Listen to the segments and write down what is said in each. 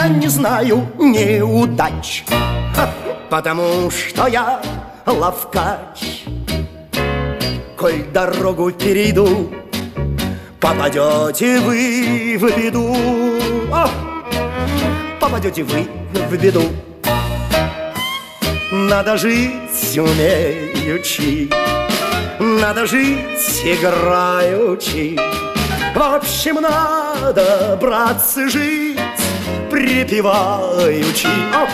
я не знаю неудач, потому что я ловкач. Коль дорогу перейду, попадете вы в беду. Попадете вы в беду. Надо жить умеючи, надо жить играючи. В общем, надо, братцы, жить припеваючи.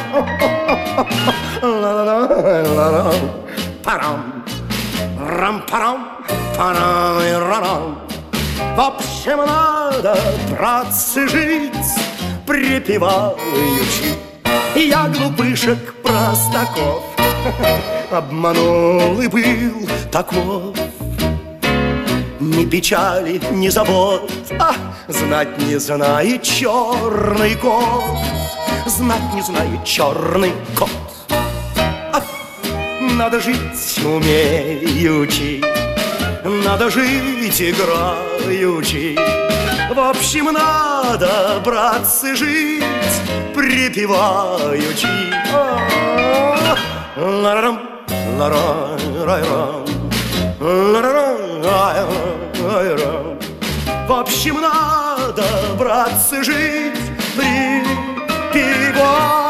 Парам, рам-парам, парам-рам. В общем, надо, братцы, жить припеваючи. Я глупышек простаков обманул и был таков. Ни печали, ни забот, знать не знает черный кот. Знать не знает черный кот. Надо жить умеючи, надо жить играючи. В общем, надо, братцы, жить припеваючи. Ла-рам, ла-рам, ла-рам. В общем, надо, братцы, жить припеваючи.